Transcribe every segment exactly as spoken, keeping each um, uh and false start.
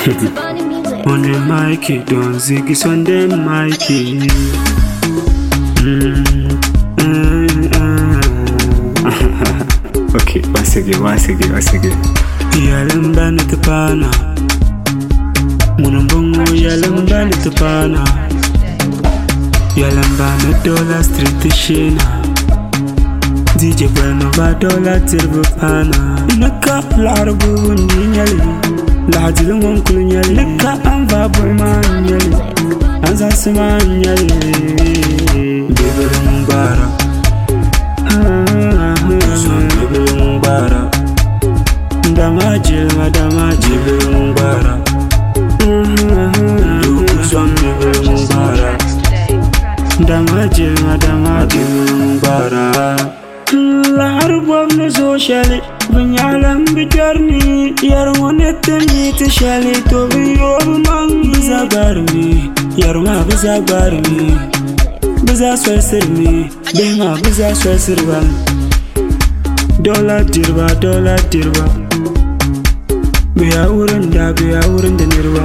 On the mic, don't ziggy on the mic. Okay, once again, once again, once again. Yalam the pana. Munambongo yalam the pana. Yalam bana dollar street shina. D J Bueno va dollar tirbo pana. Naka larbu nyali. La dilung kunyali. Naka amba boyman nyali. Anza sima nyali. Bibelung bara. Bibelung bara. Damajil madamajil bibelung bara. Dukusan bibelung bara. Damajil madamajil bibelung bara. La harbam no socially. Banyalam bijarni. Yarwanetani tishali. Tobi yobman bizagarmi. Yarma bizagarmi. Biza swesirmi. Bema biza swesirvam. Dollar dirba, dollar dirba. Biya wurin da biya wurin da nirba.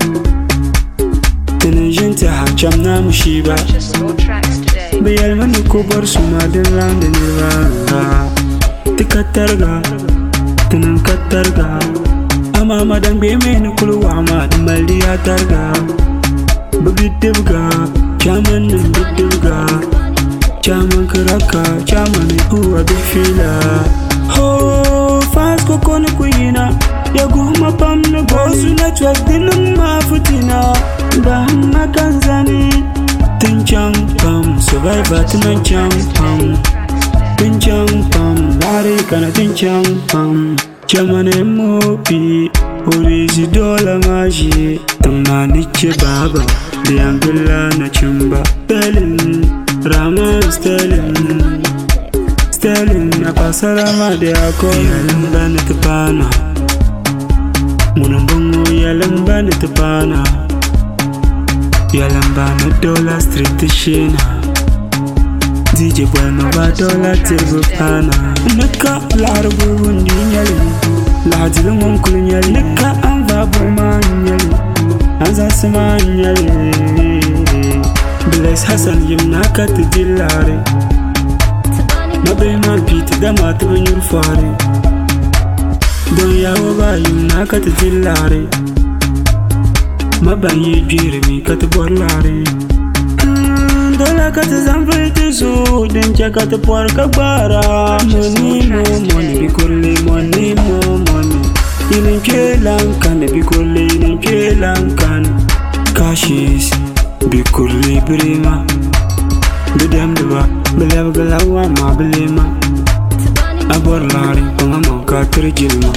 Tinijinta hacham na mushiba. Biyal mani kubar sumadin ran da nirba. Tikatarga, tinan katarga. Ama madan be meni kulu ama maldi atarga. Bibidibga, chaman bidibga. Chaman karaka, chaman huwa bifila. Ho, fast kokona kuyina. Yaguma pam na gozu network dinam mafutina. Bahama kanzani. Tinchang pam, survivor tinchang pam. Tinchang pam, lari kana tinchang pam. Chaman emopi, orizi dola maji. Tamna niche baba, diangula na chumba. Belin. Rama Stalin, Stalin, a pasarama de ako. Yalam banit pana. Munambongo yalam banit pana. Yalam banit dollar street shina. D J Bueno va dollar tirbo pana. Naka larbu wundi nyali. Lahadilung onkulu nyali. Naka amba boyman nyali. Anza sima nyali. Bless Hassan yimnaka tijilare. Mabe mapiti dama tubunyur fare. Don yawo ba yimnaka tijilare. Mabanyi jirmi katuborlare. Dola kata zamfiti su dincha kata porka bara. Money mo money bikurli money mo money. Inin kelankan bikurli inin kelankan. Kashis bikurli brima. Bidem dua bilab galawa ma bilima. Aborlari pangama ka terjilma.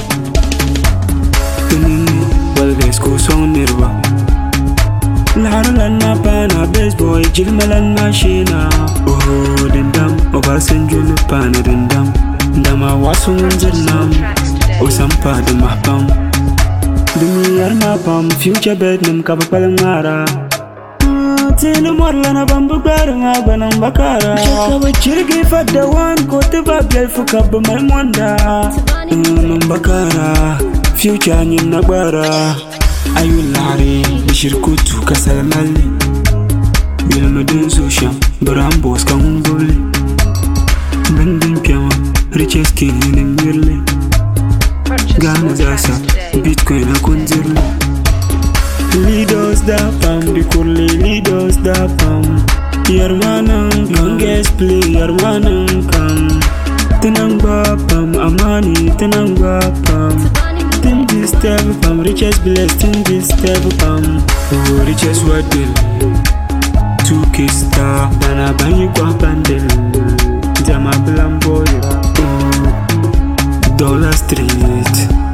Tinini walves ko song nirwa. Laharulan na pana baseboy jilmalan na shina. Oh dindam obasanjo na pana dindam. Dama wasu nzirnam osampa de mahpam. Dumiyar mapam future bed num kapapalang mara. Tini morla na bambu baranga banang bakara. Chaka bachirgi fadda wan kote babel fukab mai monda. Num bakara future nyin na bara. Ayul lari bishirkutu kasalamali. Bilmadun susham barambos kangunguli. Bandin piama richest king in Mirli. Ghana zasa Bitcoin akunzirli. Leaders da pam bikurli leaders da pam. Yarmanang youngest play yarmanang kam. Tenang ba pam amani tenang ba pam. Tin this step pam richest blessed in this step pam. Oh richest wadil. Two K star dana banyi kwa bandel. Jama blamboy. Oh Dollar Street.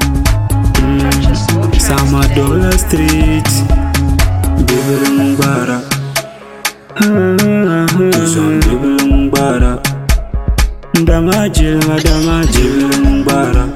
Mm. Sama Dollar Street. Bibelung bara. Bibelung bara. Damajil madamajil bara.